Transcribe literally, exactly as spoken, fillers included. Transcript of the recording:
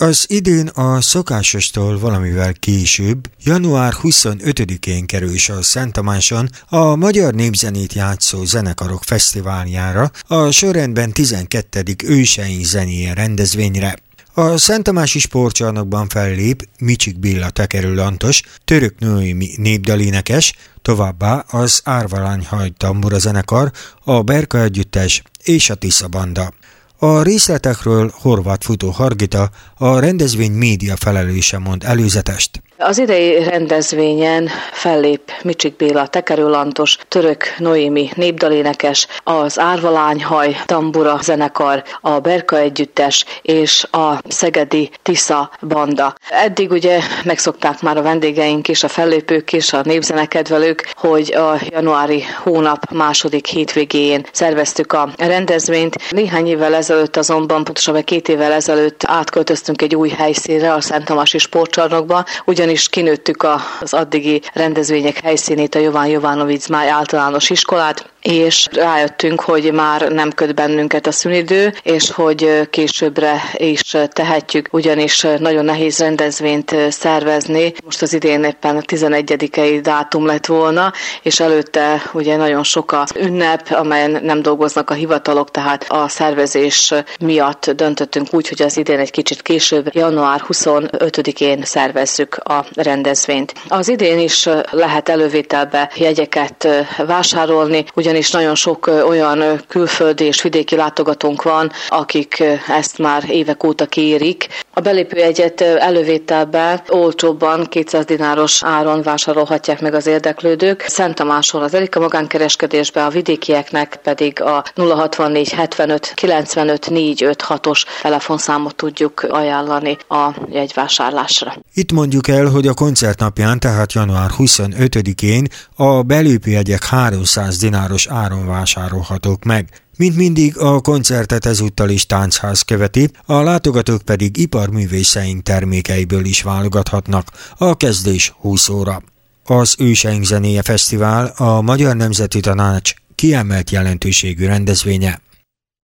Az idén a szokásostól valamivel később, január huszonötödikén kerül a Szent Tamáson a Magyar Népzenét játszó zenekarok fesztiváljára, a sorrendben tizenkettedik őseink zenéje rendezvényre. A Szent Tamási Sportcsarnokban fellép Micsik Béla tekerő lantos, Török Noémi népdalénekes, továbbá az Árvalányhaj tambura zenekar, a Berka együttes és a Tisza banda. A részletekről Horváth Futó Hargita, a rendezvény média felelőse mond előzetest. Az idei rendezvényen fellép Micsik Béla tekerőlantos, Török Noémi népdalénekes, az Árvalányhaj tambura zenekar, a Berka együttes és a szegedi Tisza banda. Eddig ugye megszokták már a vendégeink is, a fellépők is, a népzenekedvelők, hogy a januári hónap második hétvégéjén szerveztük a rendezvényt. Néhány évvel ezelőtt azonban, pontosabban két évvel ezelőtt átköltöztünk egy új helyszínre, a Szent Tamási Sportcsarnokba, ugyanis kinőttük az addigi rendezvények helyszínét, a Jován Jovanovics Zmály általános iskolát, és rájöttünk, hogy már nem köt bennünket a szünidő, és hogy későbbre is tehetjük, ugyanis nagyon nehéz rendezvényt szervezni. Most az idén éppen a tizenegyedikei dátum lett volna, és előtte ugye nagyon sok az ünnep, amelyen nem dolgoznak a hivatalok, tehát a szervezés miatt döntöttünk úgy, hogy az idén egy kicsit később, január huszonötödikén szervezzük a rendezvényt. Az idén is lehet elővételbe jegyeket vásárolni, ugyanis nagyon sok olyan külföldi és vidéki látogatónk van, akik ezt már évek óta kérik. A belépőjegyet elővételbe olcsóbban kétszáz dináros áron vásárolhatják meg az érdeklődők. Szent Tamáson az Erika magánkereskedésbe, a vidékieknek pedig a nulla hatvannégy hetvenöt kilencvenöt négyszázötvenhatos telefonszámot tudjuk ajánlani a jegyvásárlásra. Itt mondjuk el, hogy a koncertnapján, tehát január huszonötödikén a belépőjegyek háromszáz dináros áron vásárolhatók meg. Mint mindig a koncertet ezúttal is táncház követi, a látogatók pedig iparművészeink termékeiből is válogathatnak, a kezdés húsz óra. Az Őseink zenéje fesztivál a Magyar Nemzeti Tanács kiemelt jelentőségű rendezvénye.